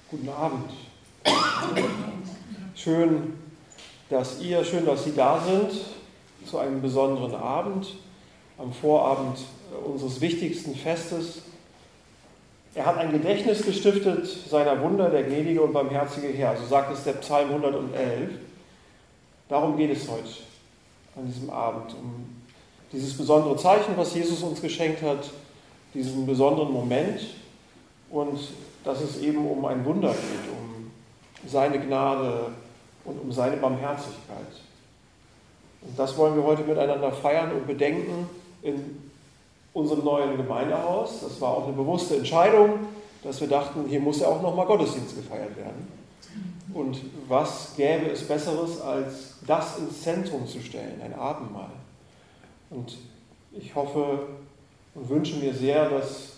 Guten Abend. Schön, dass Sie da sind zu einem besonderen Abend, am Vorabend unseres wichtigsten Festes. Er hat ein Gedächtnis gestiftet seiner Wunder, der gnädige und barmherzige Herr, so sagt es der Psalm 111. Darum geht es heute an diesem Abend, um dieses besondere Zeichen, was Jesus uns geschenkt hat, diesen besonderen Moment, und dass es eben um ein Wunder geht, um seine Gnade und um seine Barmherzigkeit. Und das wollen wir heute miteinander feiern und bedenken in unserem neuen Gemeindehaus. Das war auch eine bewusste Entscheidung, dass wir dachten, hier muss ja auch nochmal Gottesdienst gefeiert werden. Und was gäbe es Besseres, als das ins Zentrum zu stellen, ein Abendmahl. Und ich hoffe und wünsche mir sehr, dass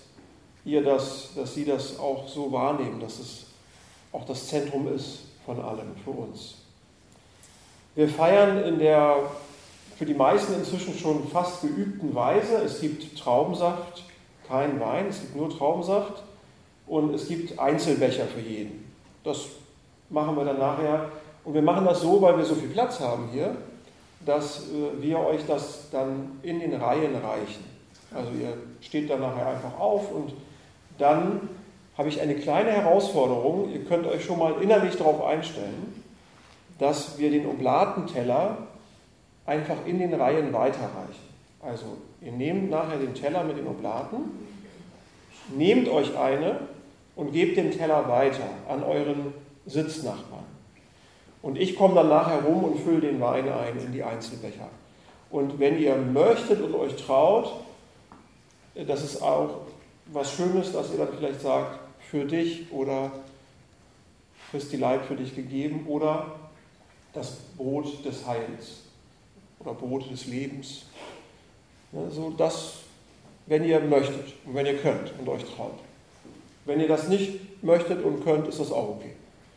Sie das auch so wahrnehmen, dass es auch das Zentrum ist von allem für uns. Wir feiern in der für die meisten inzwischen schon fast geübten Weise. Es gibt Traubensaft, kein Wein, es gibt nur Traubensaft und es gibt Einzelbecher für jeden. Das machen wir dann nachher. Und wir machen das so, weil wir so viel Platz haben hier, dass wir euch das dann in den Reihen reichen. Also ihr steht dann nachher einfach auf und dann habe ich eine kleine Herausforderung. Ihr könnt euch schon mal innerlich darauf einstellen, dass wir den Oblatenteller einfach in den Reihen weiterreichen. Also ihr nehmt nachher den Teller mit den Oblaten, nehmt euch eine und gebt den Teller weiter an euren Sitznachbarn. Und ich komme dann nachher rum und fülle den Wein ein in die Einzelbecher. Und wenn ihr möchtet und euch traut, das ist auch was Schönes, dass ihr dann vielleicht sagt, für dich oder Christi Leib für dich gegeben oder das Brot des Heils oder Brot des Lebens. Ja, so das, wenn ihr möchtet und wenn ihr könnt und euch traut. Wenn ihr das nicht möchtet und könnt, ist das auch okay.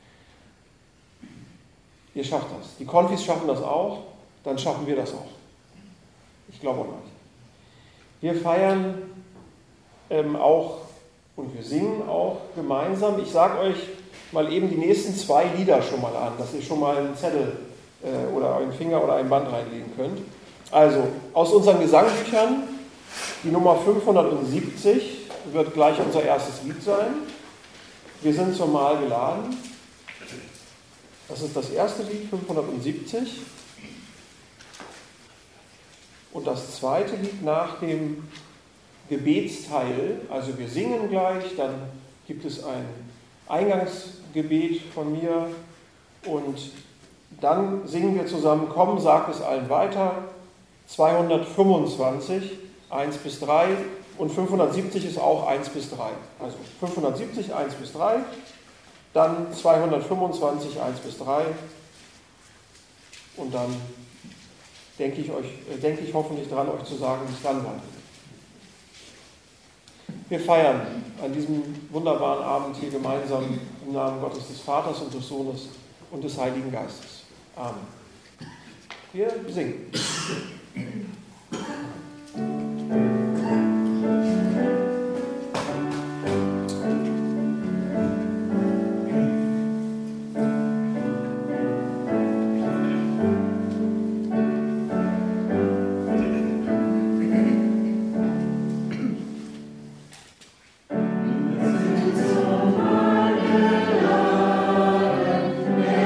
Ihr schafft das. Die Konfis schaffen das auch, dann schaffen wir das auch. Ich glaube auch nicht. Wir feiern auch und wir singen auch gemeinsam. Ich sage euch mal eben die nächsten 2 Lieder schon mal an, dass ihr schon mal einen Zettel oder einen Finger oder ein Band reinlegen könnt. Also aus unseren Gesangbüchern, die Nummer 570 wird gleich unser erstes Lied sein. Wir sind zur Mahl geladen. Das ist das erste Lied, 570. Und das zweite Lied nach dem Gebetsteil, also wir singen gleich, dann gibt es ein Eingangsgebet von mir und dann singen wir zusammen, komm, sag es allen weiter, 225, 1 bis 3 und 570 ist auch 1 bis 3. Also 570, 1 bis 3, dann 225, 1 bis 3 und dann denke ich hoffentlich dran, euch zu sagen, wie es dann weitergeht. Wir feiern an diesem wunderbaren Abend hier gemeinsam im Namen Gottes des Vaters und des Sohnes und des Heiligen Geistes. Amen. Wir singen.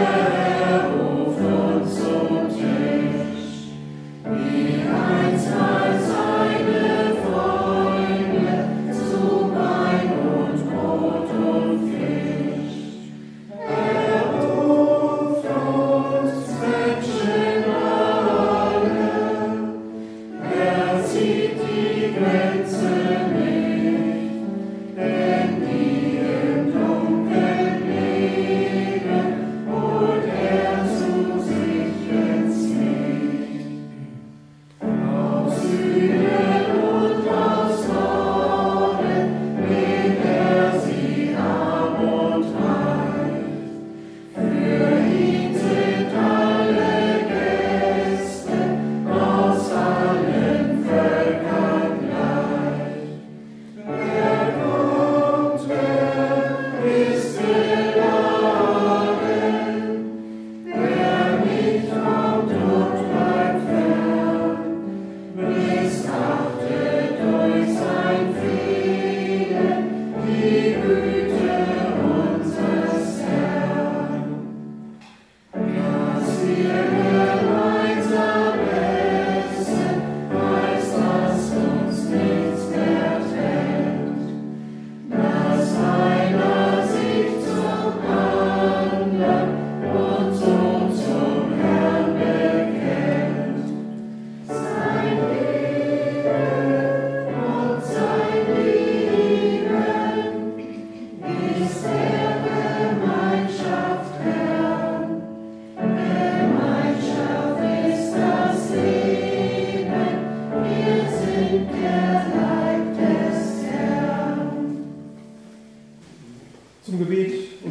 Eins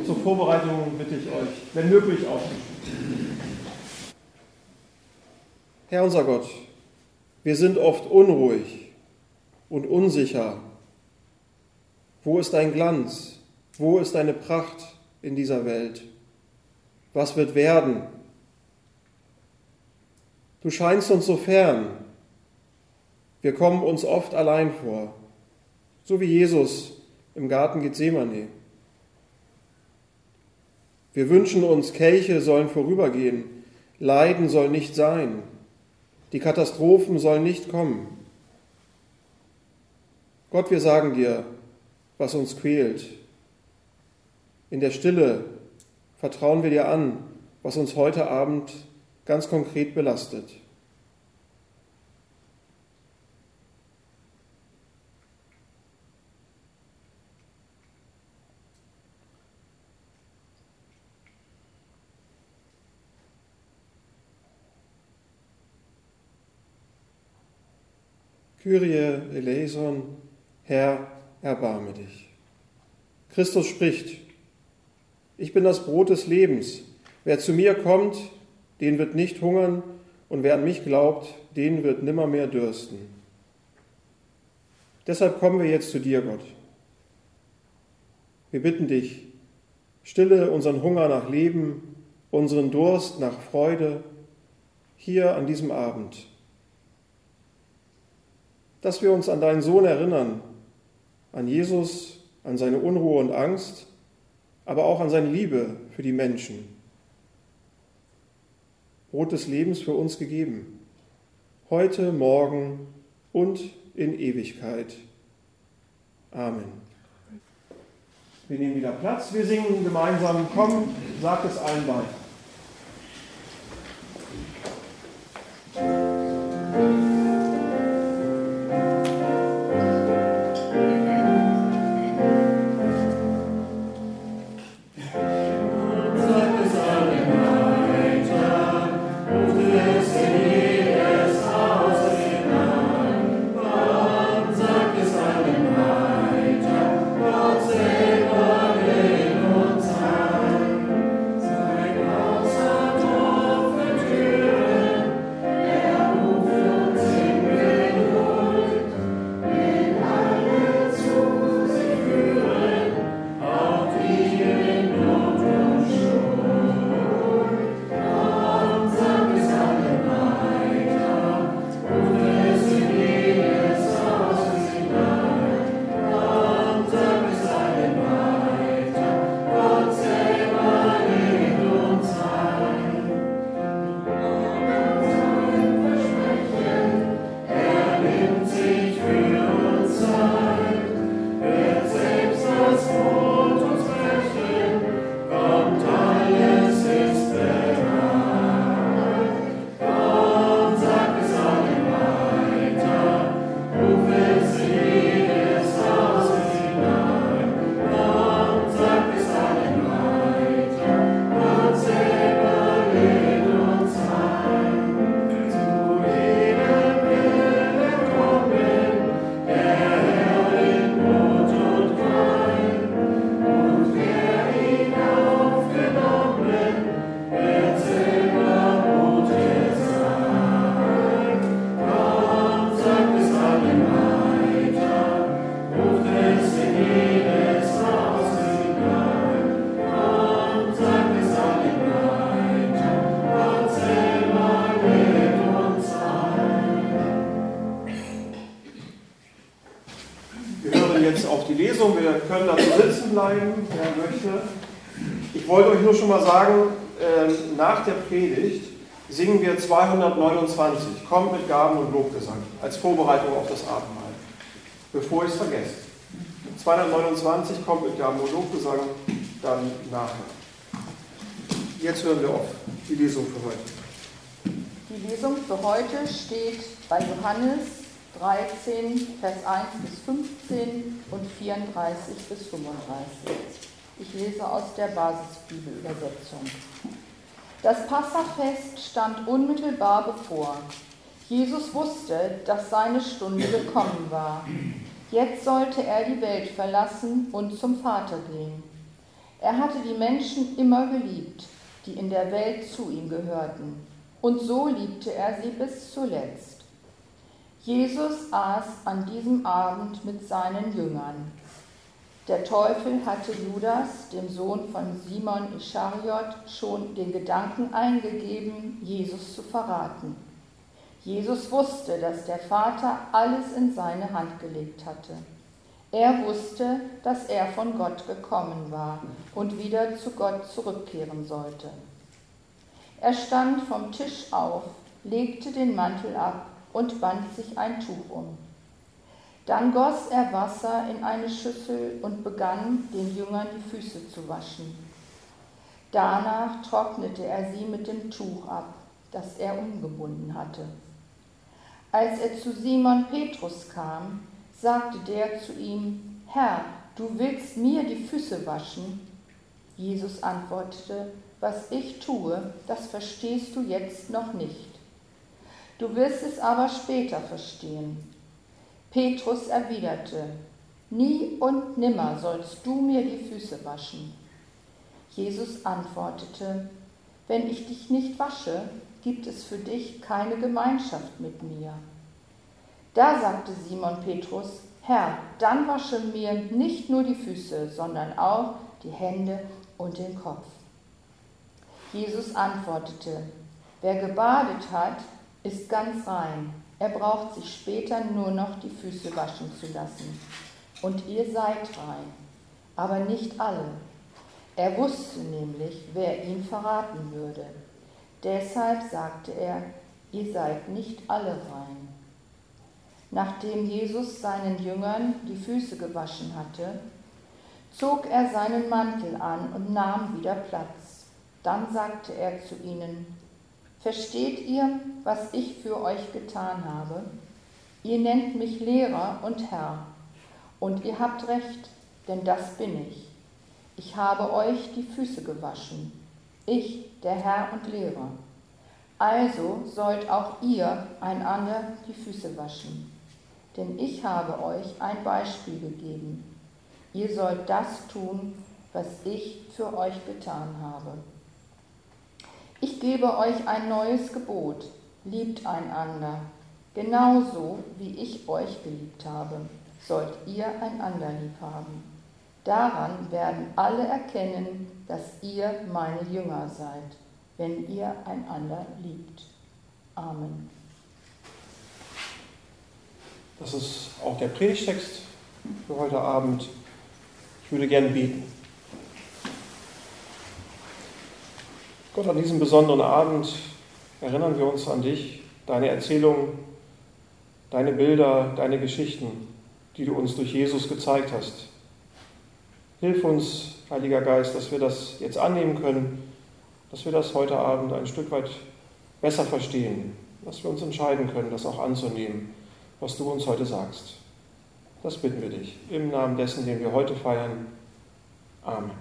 zur Vorbereitung bitte ich euch, wenn möglich, aufzustehen. Herr unser Gott, wir sind oft unruhig und unsicher. Wo ist dein Glanz? Wo ist deine Pracht in dieser Welt? Was wird werden? Du scheinst uns so fern. Wir kommen uns oft allein vor, so wie Jesus im Garten Gethsemane. Wir wünschen uns, Kelche sollen vorübergehen, Leiden soll nicht sein, die Katastrophen sollen nicht kommen. Gott, wir sagen dir, was uns quält. In der Stille vertrauen wir dir an, was uns heute Abend ganz konkret belastet. Kyrie eleison, Herr, erbarme dich. Christus spricht, ich bin das Brot des Lebens. Wer zu mir kommt, den wird nicht hungern, und wer an mich glaubt, den wird nimmermehr dürsten. Deshalb kommen wir jetzt zu dir, Gott. Wir bitten dich, stille unseren Hunger nach Leben, unseren Durst nach Freude, hier an diesem Abend. Dass wir uns an deinen Sohn erinnern, an Jesus, an seine Unruhe und Angst, aber auch an seine Liebe für die Menschen. Brot des Lebens für uns gegeben, heute, morgen und in Ewigkeit. Amen. Wir nehmen wieder Platz, wir singen gemeinsam, komm, sag es allen bei. Wir können dazu sitzen bleiben, wer möchte. Ich wollte euch nur schon mal sagen, nach der Predigt singen wir 229, kommt mit Gaben und Lobgesang, als Vorbereitung auf das Abendmahl, bevor ich es vergesse. 229, kommt mit Gaben und Lobgesang, dann nachher. Jetzt hören wir auf die Lesung für heute. Die Lesung für heute steht bei Johannes 13, Vers 1 bis 15 und 34 bis 35. Ich lese aus der Basisbibelübersetzung. Das Passachfest stand unmittelbar bevor. Jesus wusste, dass seine Stunde gekommen war. Jetzt sollte er die Welt verlassen und zum Vater gehen. Er hatte die Menschen immer geliebt, die in der Welt zu ihm gehörten. Und so liebte er sie bis zuletzt. Jesus aß an diesem Abend mit seinen Jüngern. Der Teufel hatte Judas, dem Sohn von Simon Ischariot, schon den Gedanken eingegeben, Jesus zu verraten. Jesus wusste, dass der Vater alles in seine Hand gelegt hatte. Er wusste, dass er von Gott gekommen war und wieder zu Gott zurückkehren sollte. Er stand vom Tisch auf, legte den Mantel ab und band sich ein Tuch um. Dann goss er Wasser in eine Schüssel und begann, den Jüngern die Füße zu waschen. Danach trocknete er sie mit dem Tuch ab, das er umgebunden hatte. Als er zu Simon Petrus kam, sagte der zu ihm: Herr, du willst mir die Füße waschen? Jesus antwortete: Was ich tue, das verstehst du jetzt noch nicht. Du wirst es aber später verstehen. Petrus erwiderte: Nie und nimmer sollst du mir die Füße waschen. Jesus antwortete: Wenn ich dich nicht wasche, gibt es für dich keine Gemeinschaft mit mir. Da sagte Simon Petrus: Herr, dann wasche mir nicht nur die Füße, sondern auch die Hände und den Kopf. Jesus antwortete: Wer gebadet hat, ist ganz rein. Er braucht sich später nur noch die Füße waschen zu lassen. Und ihr seid rein, aber nicht alle. Er wusste nämlich, wer ihn verraten würde. Deshalb sagte er: Ihr seid nicht alle rein. Nachdem Jesus seinen Jüngern die Füße gewaschen hatte, zog er seinen Mantel an und nahm wieder Platz. Dann sagte er zu ihnen: Versteht ihr, was ich für euch getan habe? Ihr nennt mich Lehrer und Herr. Und ihr habt recht, denn das bin ich. Ich habe euch die Füße gewaschen. Ich, der Herr und Lehrer. Also sollt auch ihr einander die Füße waschen. Denn ich habe euch ein Beispiel gegeben. Ihr sollt das tun, was ich für euch getan habe. Ich gebe euch ein neues Gebot: Liebt einander. Genauso wie ich euch geliebt habe, sollt ihr einander lieb haben. Daran werden alle erkennen, dass ihr meine Jünger seid, wenn ihr einander liebt. Amen. Das ist auch der Predigtext für heute Abend. Ich würde gern beten. Gott, an diesem besonderen Abend erinnern wir uns an dich, deine Erzählungen, deine Bilder, deine Geschichten, die du uns durch Jesus gezeigt hast. Hilf uns, Heiliger Geist, dass wir das jetzt annehmen können, dass wir das heute Abend ein Stück weit besser verstehen, dass wir uns entscheiden können, das auch anzunehmen, was du uns heute sagst. Das bitten wir dich, im Namen dessen, den wir heute feiern. Amen.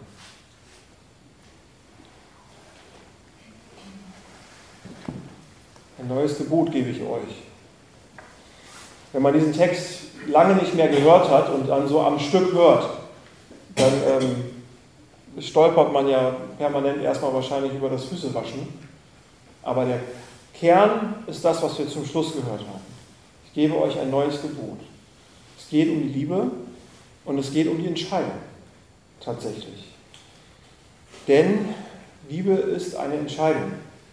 Ein neues Gebot gebe ich euch. Wenn man diesen Text lange nicht mehr gehört hat und dann so am Stück hört, dann stolpert man ja permanent erstmal wahrscheinlich über das Füßewaschen. Aber der Kern ist das, was wir zum Schluss gehört haben. Ich gebe euch ein neues Gebot. Es geht um die Liebe und es geht um die Entscheidung, tatsächlich. Denn Liebe ist eine Entscheidung.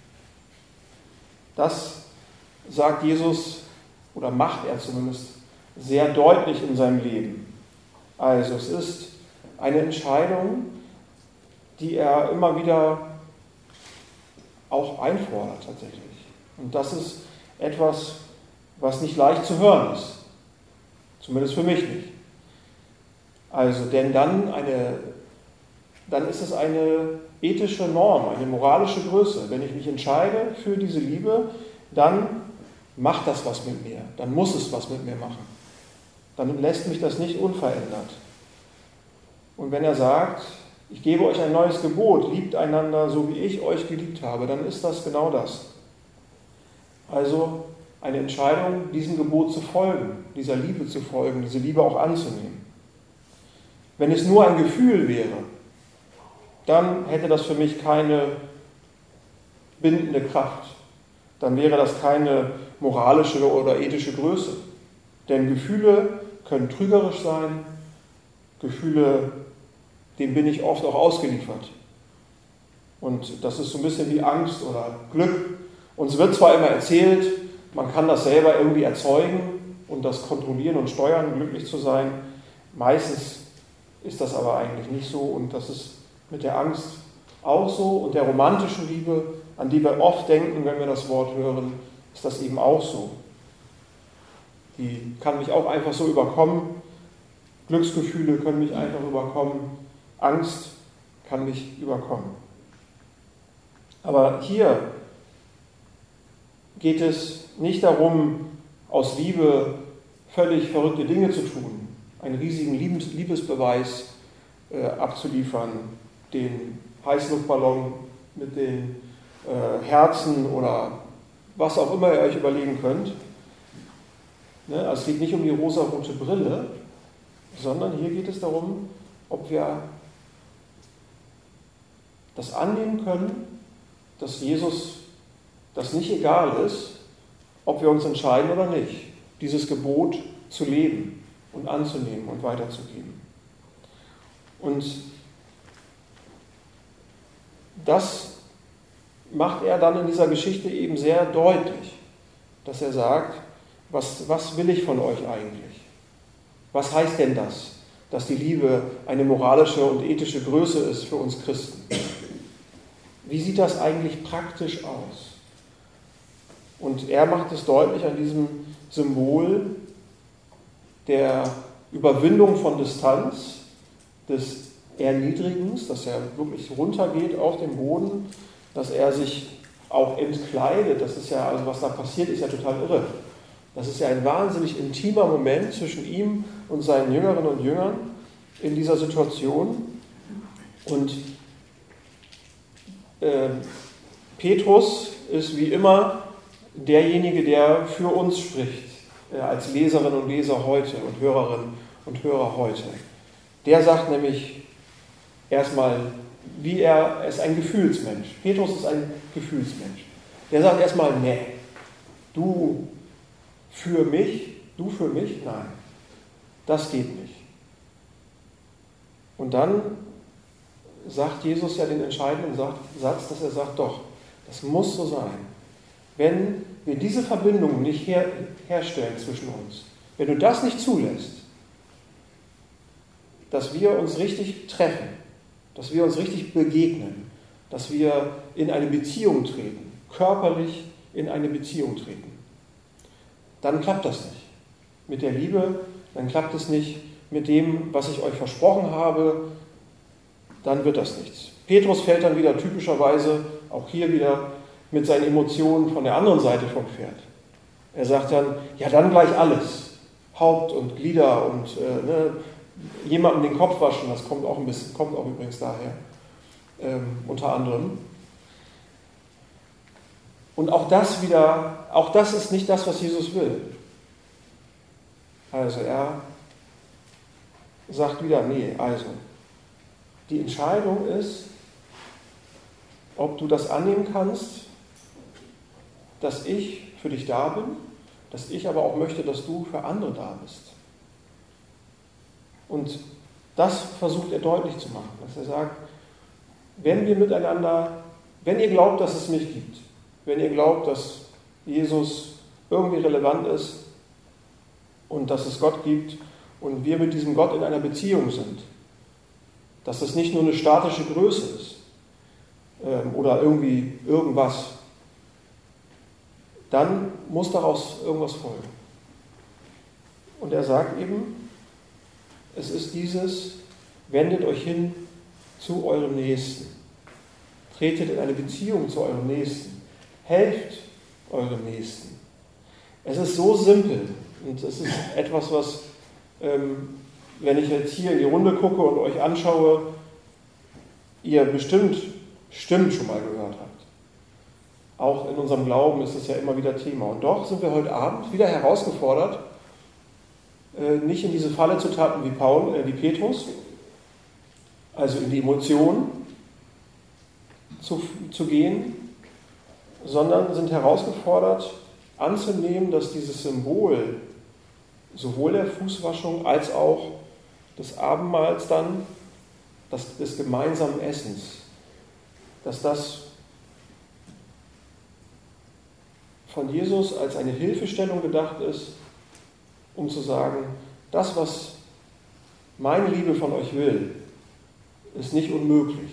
Das sagt Jesus, oder macht er zumindest, sehr deutlich in seinem Leben. Also es ist eine Entscheidung, die er immer wieder auch einfordert tatsächlich. Und das ist etwas, was nicht leicht zu hören ist. Zumindest für mich nicht. Also, denn dann ist es eine ethische Norm, eine moralische Größe. Wenn ich mich entscheide für diese Liebe, dann macht das was mit mir. Dann muss es was mit mir machen. Dann lässt mich das nicht unverändert. Und wenn er sagt, ich gebe euch ein neues Gebot, liebt einander, so wie ich euch geliebt habe, dann ist das genau das. Also eine Entscheidung, diesem Gebot zu folgen, dieser Liebe zu folgen, diese Liebe auch anzunehmen. Wenn es nur ein Gefühl wäre, dann hätte das für mich keine bindende Kraft. Dann wäre das keine moralische oder ethische Größe. Denn Gefühle können trügerisch sein, Gefühle, denen bin ich oft auch ausgeliefert. Und das ist so ein bisschen wie Angst oder Glück. Uns wird zwar immer erzählt, man kann das selber irgendwie erzeugen und das kontrollieren und steuern, glücklich zu sein. Meistens ist das aber eigentlich nicht so und das ist mit der Angst auch so und der romantischen Liebe, an die wir oft denken, wenn wir das Wort hören, ist das eben auch so. Die kann mich auch einfach so überkommen. Glücksgefühle können mich einfach überkommen. Angst kann mich überkommen. Aber hier geht es nicht darum, aus Liebe völlig verrückte Dinge zu tun, einen riesigen Liebesbeweis abzuliefern, den Heißluftballon mit den Herzen oder was auch immer ihr euch überlegen könnt. Ne? Also es geht nicht um die rosarote Brille, sondern hier geht es darum, ob wir das annehmen können, dass Jesus das nicht egal ist, ob wir uns entscheiden oder nicht, dieses Gebot zu leben und anzunehmen und weiterzugeben. Und das macht er dann in dieser Geschichte eben sehr deutlich, dass er sagt, was will ich von euch eigentlich? Was heißt denn das, dass die Liebe eine moralische und ethische Größe ist für uns Christen? Wie sieht das eigentlich praktisch aus? Und er macht es deutlich an diesem Symbol der Überwindung von Distanz, des Erniedrigens, dass er wirklich runtergeht auf den Boden, dass er sich auch entkleidet. Das ist ja, also was da passiert, ist ja total irre. Das ist ja ein wahnsinnig intimer Moment zwischen ihm und seinen Jüngerinnen und Jüngern in dieser Situation. Und Petrus ist wie immer derjenige, der für uns spricht, als Leserinnen und Leser heute und Hörerinnen und Hörer heute. Der sagt nämlich erstmal, er ist ein Gefühlsmensch. Petrus ist ein Gefühlsmensch. Der sagt erstmal, nee, du für mich, nein, das geht nicht. Und dann sagt Jesus ja den entscheidenden Satz, dass er sagt, doch, das muss so sein. Wenn wir diese Verbindung nicht herstellen zwischen uns, wenn du das nicht zulässt, dass wir uns richtig treffen, dass wir uns richtig begegnen, dass wir in eine Beziehung treten, körperlich in eine Beziehung treten, dann klappt das nicht. Mit der Liebe, dann klappt es nicht mit dem, was ich euch versprochen habe, dann wird das nichts. Petrus fällt dann wieder typischerweise, auch hier wieder, mit seinen Emotionen von der anderen Seite vom Pferd. Er sagt dann, ja dann gleich alles. Haupt und Glieder und jemandem den Kopf waschen, das kommt auch übrigens daher, unter anderem. Und auch das ist nicht das, was Jesus will. Also er sagt wieder, nee, also die Entscheidung ist, ob du das annehmen kannst, dass ich für dich da bin, dass ich aber auch möchte, dass du für andere da bist. Und das versucht er deutlich zu machen, dass er sagt, wenn ihr glaubt, dass es mich gibt, wenn ihr glaubt, dass Jesus irgendwie relevant ist und dass es Gott gibt und wir mit diesem Gott in einer Beziehung sind, dass das nicht nur eine statische Größe ist oder irgendwie irgendwas, dann muss daraus irgendwas folgen. Und er sagt eben, es ist dieses, wendet euch hin zu eurem Nächsten. Tretet in eine Beziehung zu eurem Nächsten. Helft eurem Nächsten. Es ist so simpel und es ist etwas, was, wenn ich jetzt hier in die Runde gucke und euch anschaue, ihr bestimmt schon mal gehört habt. Auch in unserem Glauben ist es ja immer wieder Thema. Und doch sind wir heute Abend wieder herausgefordert, nicht in diese Falle zu tappen wie Petrus, also in die Emotionen, zu gehen, sondern sind herausgefordert anzunehmen, dass dieses Symbol sowohl der Fußwaschung als auch des Abendmahls dann, des gemeinsamen Essens, dass das von Jesus als eine Hilfestellung gedacht ist, um zu sagen, das, was meine Liebe von euch will, ist nicht unmöglich.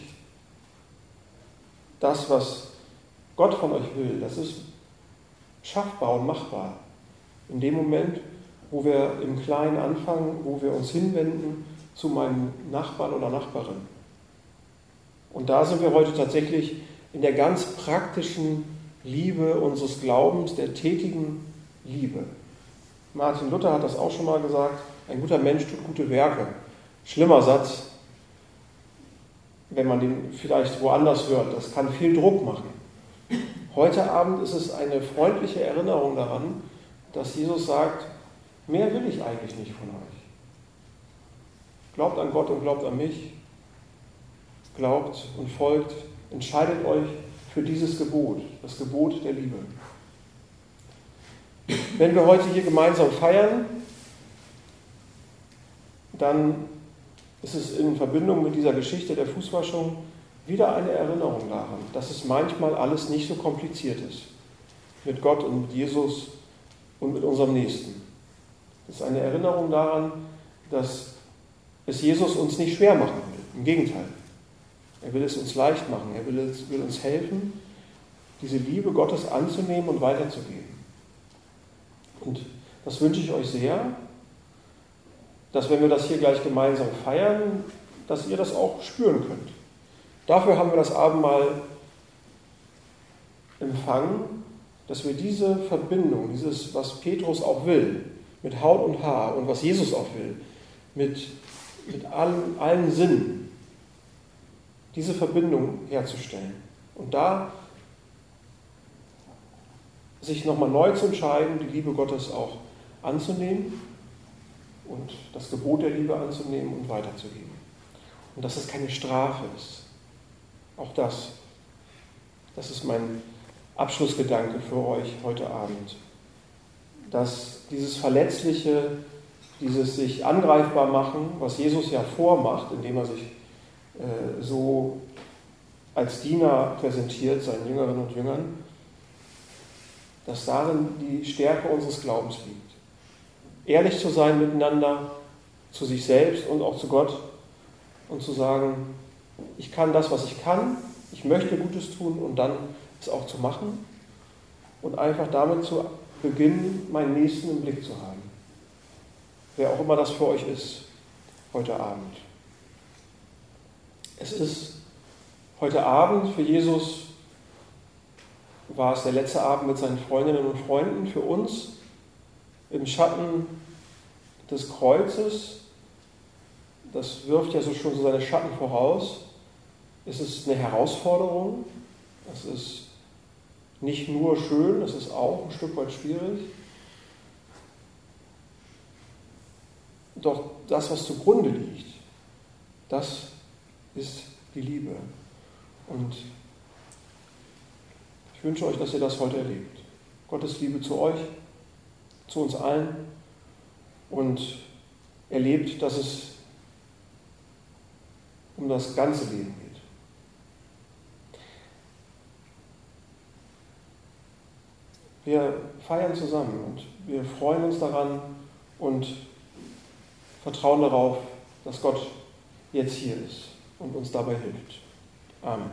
Das, was Gott von euch will, das ist schaffbar und machbar. In dem Moment, wo wir im Kleinen anfangen, wo wir uns hinwenden zu meinem Nachbarn oder Nachbarin. Und da sind wir heute tatsächlich in der ganz praktischen Liebe unseres Glaubens, der tätigen Liebe. Martin Luther hat das auch schon mal gesagt, ein guter Mensch tut gute Werke. Schlimmer Satz, wenn man den vielleicht woanders hört. Das kann viel Druck machen. Heute Abend ist es eine freundliche Erinnerung daran, dass Jesus sagt, mehr will ich eigentlich nicht von euch. Glaubt an Gott und glaubt an mich. Glaubt und folgt, entscheidet euch für dieses Gebot, das Gebot der Liebe. Wenn wir heute hier gemeinsam feiern, dann ist es in Verbindung mit dieser Geschichte der Fußwaschung wieder eine Erinnerung daran, dass es manchmal alles nicht so kompliziert ist. Mit Gott und mit Jesus und mit unserem Nächsten. Es ist eine Erinnerung daran, dass es Jesus uns nicht schwer machen will. Im Gegenteil. Er will es uns leicht machen. Er will uns helfen, diese Liebe Gottes anzunehmen und weiterzugeben. Und das wünsche ich euch sehr, dass wenn wir das hier gleich gemeinsam feiern, dass ihr das auch spüren könnt. Dafür haben wir das Abendmahl empfangen, dass wir diese Verbindung, dieses, was Petrus auch will, mit Haut und Haar und was Jesus auch will, mit allen Sinnen, diese Verbindung herzustellen. Und da sich nochmal neu zu entscheiden, die Liebe Gottes auch anzunehmen und das Gebot der Liebe anzunehmen und weiterzugeben. Und dass es keine Strafe ist. Auch das ist mein Abschlussgedanke für euch heute Abend. Dass dieses Verletzliche, dieses sich angreifbar machen, was Jesus ja vormacht, indem er sich so als Diener präsentiert, seinen Jüngerinnen und Jüngern, dass darin die Stärke unseres Glaubens liegt. Ehrlich zu sein miteinander, zu sich selbst und auch zu Gott und zu sagen, ich kann das, was ich kann, ich möchte Gutes tun und dann es auch zu machen und einfach damit zu beginnen, meinen Nächsten im Blick zu haben. Wer auch immer das für euch ist, heute Abend. Es ist heute Abend für Jesus, war es der letzte Abend mit seinen Freundinnen und Freunden, für uns im Schatten des Kreuzes. Das wirft ja so schon so seine Schatten voraus. Es ist eine Herausforderung. Es ist nicht nur schön, es ist auch ein Stück weit schwierig. Doch das, was zugrunde liegt, das ist die Liebe. Und ich wünsche euch, dass ihr das heute erlebt. Gottes Liebe zu euch, zu uns allen und erlebt, dass es um das ganze Leben geht. Wir feiern zusammen und wir freuen uns daran und vertrauen darauf, dass Gott jetzt hier ist und uns dabei hilft. Amen.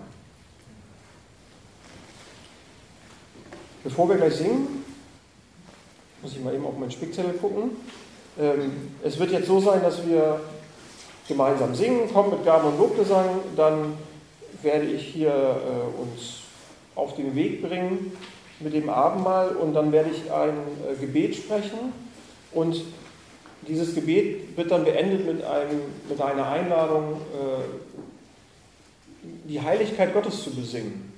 Bevor wir gleich singen, muss ich mal eben auf meinen Spickzettel gucken. Es wird jetzt so sein, dass wir gemeinsam singen, kommt mit Gaben und Lobgesang, dann werde ich hier uns auf den Weg bringen mit dem Abendmahl und dann werde ich ein Gebet sprechen und dieses Gebet wird dann beendet mit einer Einladung, die Heiligkeit Gottes zu besingen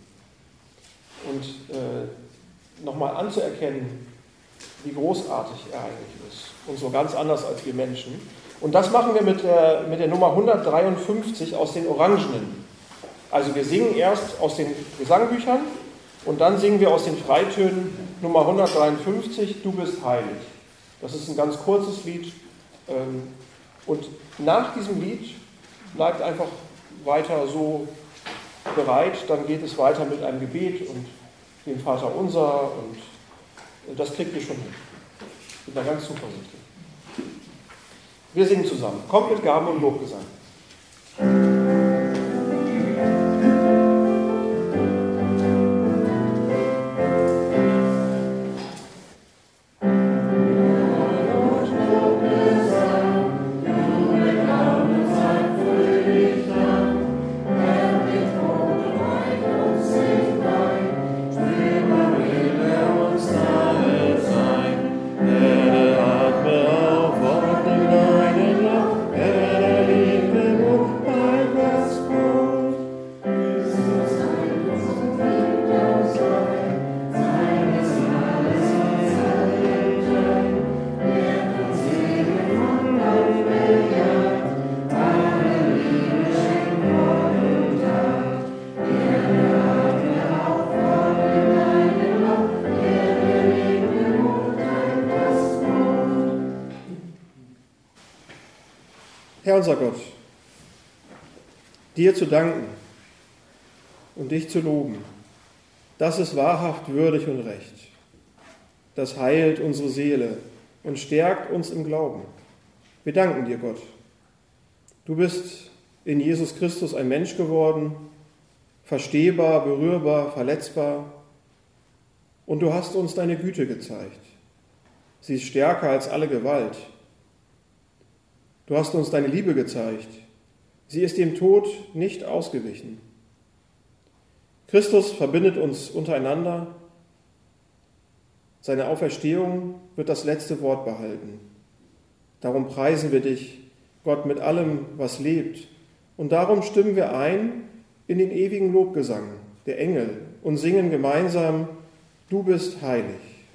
und nochmal anzuerkennen, wie großartig er eigentlich ist und so ganz anders als wir Menschen. Und das machen wir mit der Nummer 153 aus den Orangenen. Also wir singen erst aus den Gesangbüchern und dann singen wir aus den Freitönen Nummer 153, Du bist heilig. Das ist ein ganz kurzes Lied. Und nach diesem Lied bleibt einfach weiter so bereit. Dann geht es weiter mit einem Gebet und dem Vater Unser. Und das kriegt ihr schon hin. Ich bin da ganz zuversichtlich. Wir singen zusammen. Kommt mit Gaben und Lobgesang. Herr unser Gott, dir zu danken und dich zu loben, das ist wahrhaft würdig und recht. Das heilt unsere Seele und stärkt uns im Glauben. Wir danken dir, Gott. Du bist in Jesus Christus ein Mensch geworden, verstehbar, berührbar, verletzbar, und du hast uns deine Güte gezeigt. Sie ist stärker als alle Gewalt. Du hast uns deine Liebe gezeigt. Sie ist dem Tod nicht ausgewichen. Christus verbindet uns untereinander. Seine Auferstehung wird das letzte Wort behalten. Darum preisen wir dich, Gott, mit allem, was lebt. Und darum stimmen wir ein in den ewigen Lobgesang der Engel und singen gemeinsam, Du bist heilig.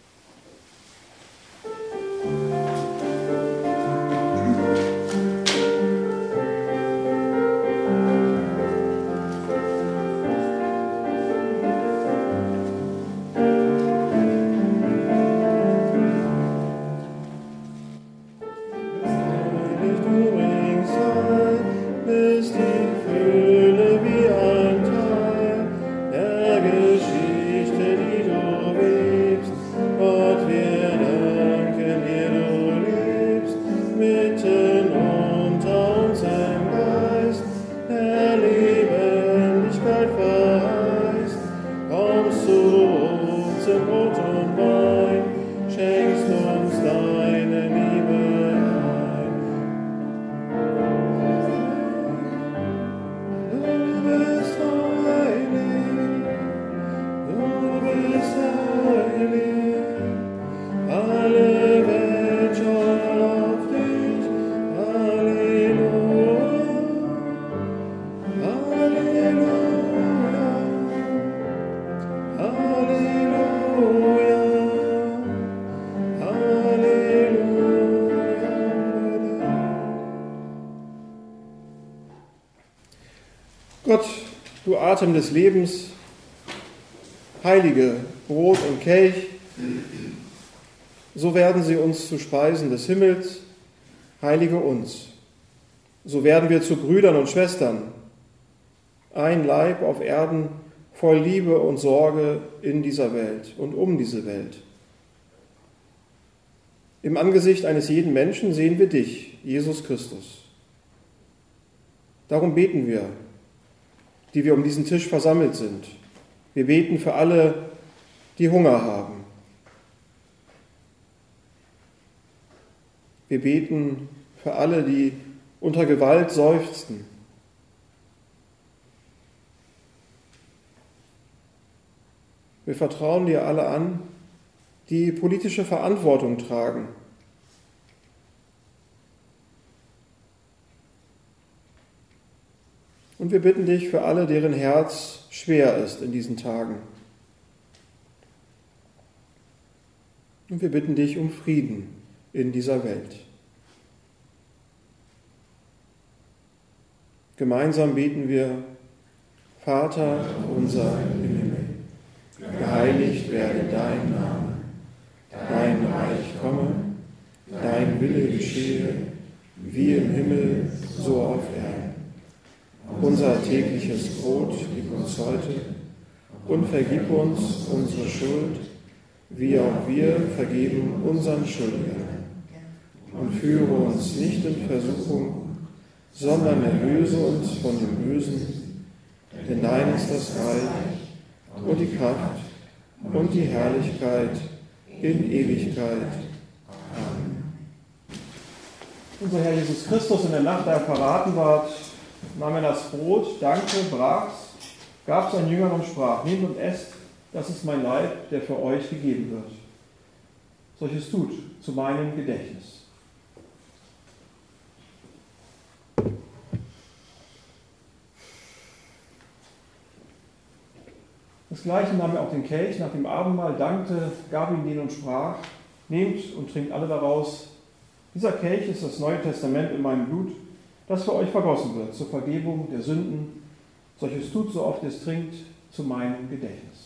Gott, du Atem des Lebens, heilige Brot und Kelch, so werden sie uns zu Speisen des Himmels, heilige uns. So werden wir zu Brüdern und Schwestern, ein Leib auf Erden voll Liebe und Sorge in dieser Welt und um diese Welt. Im Angesicht eines jeden Menschen sehen wir dich, Jesus Christus. Darum beten wir, die wir um diesen Tisch versammelt sind. Wir beten für alle, die Hunger haben. Wir beten für alle, die unter Gewalt seufzen. Wir vertrauen dir alle an, die politische Verantwortung tragen. Und wir bitten dich für alle, deren Herz schwer ist in diesen Tagen. Und wir bitten dich um Frieden in dieser Welt. Gemeinsam beten wir, Vater unser im Himmel, geheiligt werde dein Name, dein Reich komme, dein Wille geschehe, wie im Himmel, so auf Erden. Unser tägliches Brot gib uns heute und vergib uns unsere Schuld, wie auch wir vergeben unseren Schuldigern. Und führe uns nicht in Versuchung, sondern erlöse uns von dem Bösen, denn dein ist das Reich und die Kraft und die Herrlichkeit in Ewigkeit. Amen. Unser Herr Jesus Christus in der Nacht, da er verraten ward, nahm er das Brot, dankte, brach's, gab seinen Jüngern und sprach: Nehmt und esst, das ist mein Leib, der für euch gegeben wird. Solches tut zu meinem Gedächtnis. Desgleichen nahm er auch den Kelch nach dem Abendmahl, dankte, gab ihm den und sprach: Nehmt und trinkt alle daraus. Dieser Kelch ist das Neue Testament in meinem Blut, das für euch vergossen wird, zur Vergebung der Sünden. Solches tut, so oft ihr es trinkt, zu meinem Gedächtnis.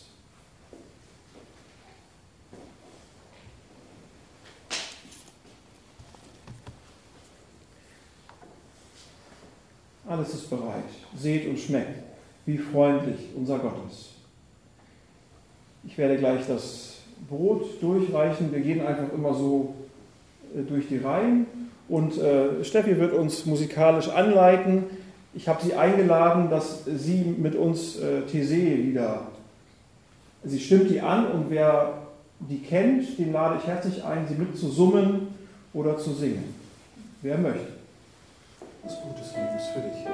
Alles ist bereit. Seht und schmeckt, wie freundlich unser Gott ist. Ich werde gleich das Brot durchreichen. Wir gehen einfach immer so durch die Reihen. Und Steffi wird uns musikalisch anleiten. Ich habe sie eingeladen, dass sie mit uns Thesee wieder... Sie stimmt die an und wer die kennt, den lade ich herzlich ein, sie mit zu summen oder zu singen. Wer möchte. Das Blut des Lebens für dich.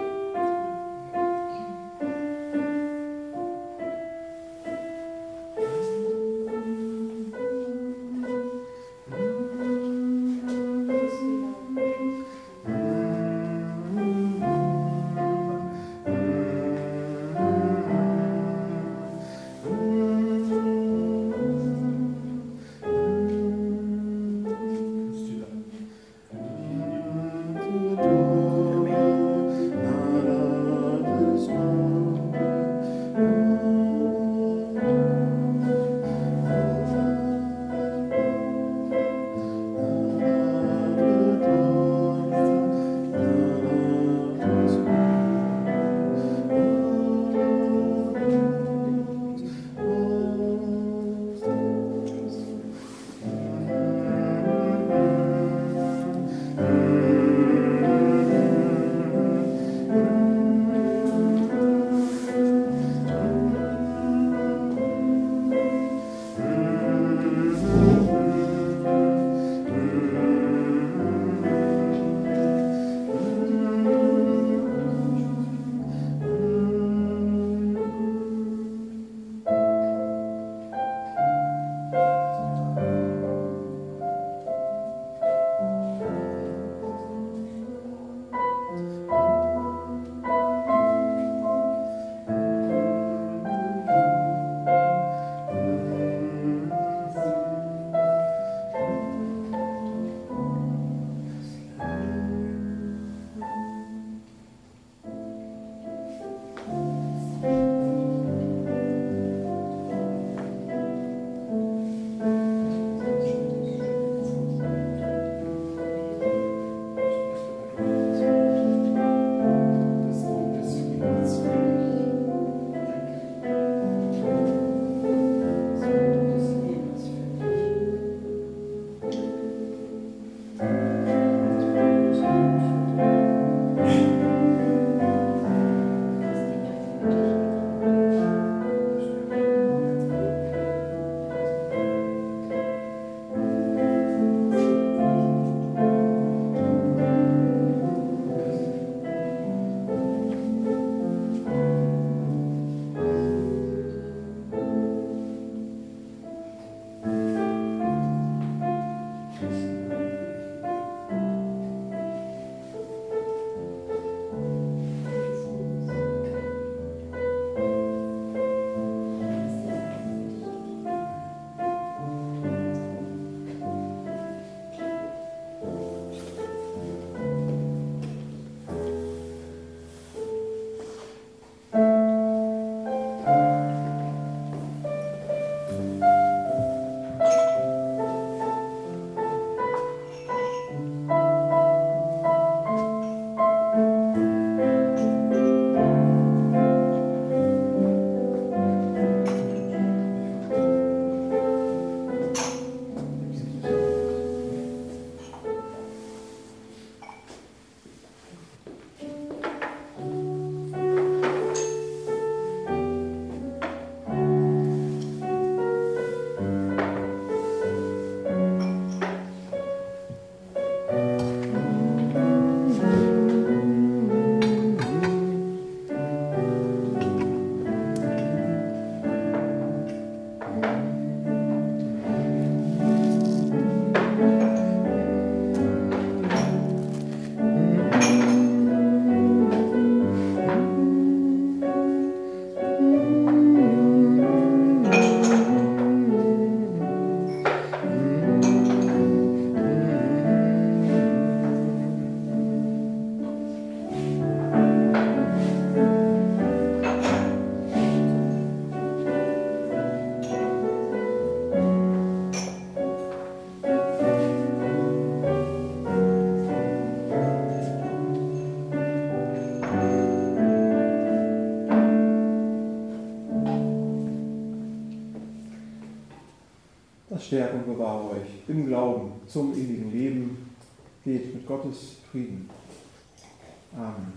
stärke und bewahre euch im Glauben zum ewigen Leben. Geht mit Gottes Frieden. Amen.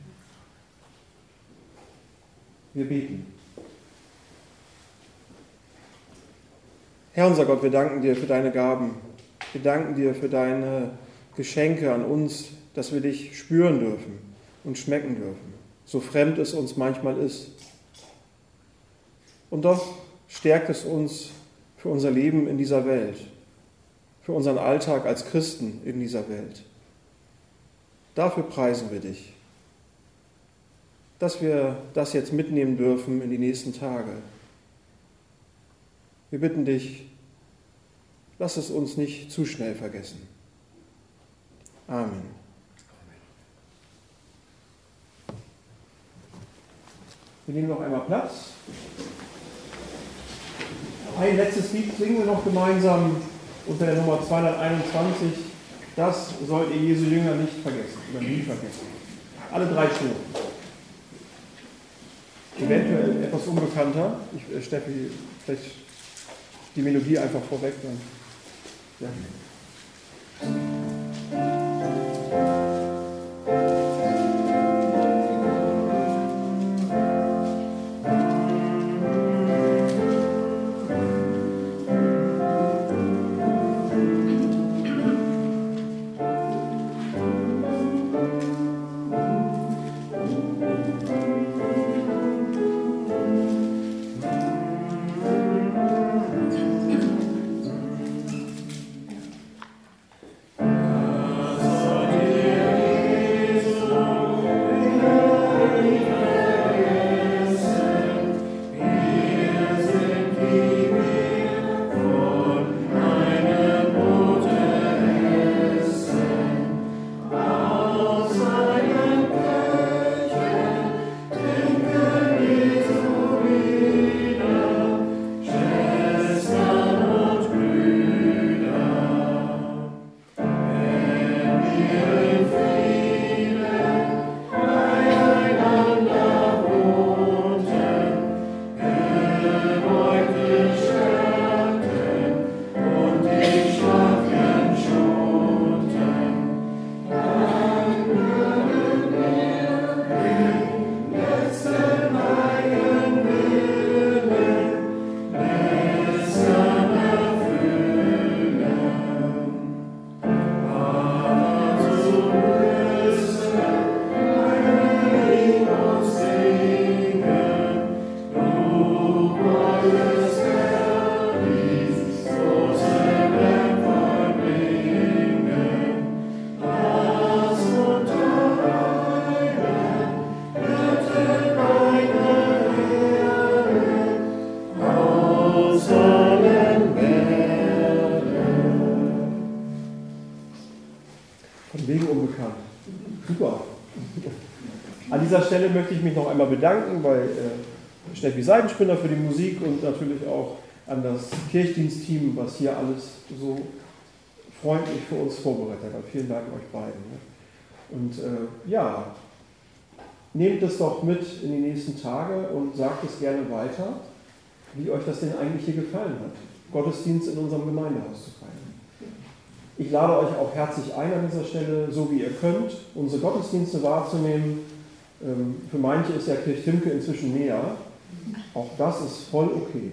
Wir beten. Herr unser Gott, wir danken dir für deine Gaben. Wir danken dir für deine Geschenke an uns, dass wir dich spüren dürfen und schmecken dürfen, so fremd es uns manchmal ist. Und doch stärkt es uns für unser Leben in dieser Welt, für unseren Alltag als Christen in dieser Welt. Dafür preisen wir dich, dass wir das jetzt mitnehmen dürfen in die nächsten Tage. Wir bitten dich, lass es uns nicht zu schnell vergessen. Amen. Wir nehmen noch einmal Platz. Ein letztes Lied singen wir noch gemeinsam unter der Nummer 221. Das sollt ihr Jesu Jünger nicht vergessen oder nie vergessen. Alle 3 Strophen. Eventuell etwas unbekannter. Steffi, vielleicht die Melodie einfach vorweg. Dann. Ja. An dieser Stelle möchte ich mich noch einmal bedanken bei Steffi Seidenspinner für die Musik und natürlich auch an das Kirchdienstteam, was hier alles so freundlich für uns vorbereitet hat. Vielen Dank euch beiden. Und ja, nehmt es doch mit in die nächsten Tage und sagt es gerne weiter, wie euch das denn eigentlich hier gefallen hat, Gottesdienst in unserem Gemeindehaus zu feiern. Ich lade euch auch herzlich ein an dieser Stelle, so wie ihr könnt, unsere Gottesdienste wahrzunehmen. Für manche ist ja Kirchtimke inzwischen näher. Auch das ist voll okay.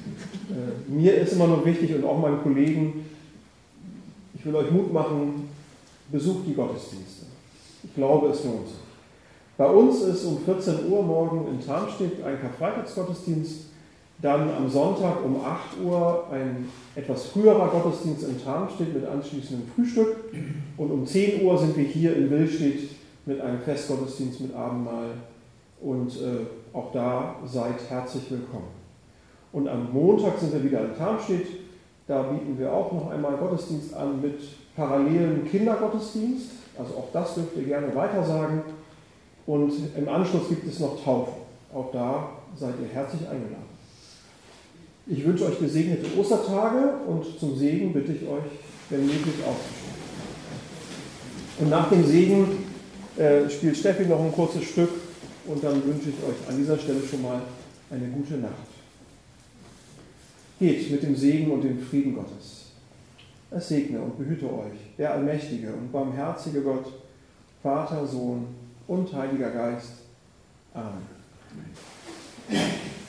Mir ist immer nur wichtig und auch meinen Kollegen, ich will euch Mut machen, besucht die Gottesdienste. Ich glaube, es lohnt sich. Bei uns ist um 14 Uhr morgen in Tarmstedt ein Karfreitagsgottesdienst, dann am Sonntag um 8 Uhr ein etwas früherer Gottesdienst in Tarmstedt mit anschließendem Frühstück und um 10 Uhr sind wir hier in Willstedt mit einem Festgottesdienst mit Abendmahl und auch da seid herzlich willkommen. Und am Montag sind wir wieder in Tarmstedt, da bieten wir auch noch einmal Gottesdienst an mit parallelen Kindergottesdienst, also auch das dürft ihr gerne weitersagen und im Anschluss gibt es noch Taufe, auch da seid ihr herzlich eingeladen. Ich wünsche euch gesegnete Ostertage und zum Segen bitte ich euch, wenn möglich, aufzustehen. Und nach dem Segen spielt Steffi noch ein kurzes Stück und dann wünsche ich euch an dieser Stelle schon mal eine gute Nacht. Geht mit dem Segen und dem Frieden Gottes. Es segne und behüte euch, der allmächtige und barmherzige Gott, Vater, Sohn und Heiliger Geist. Amen.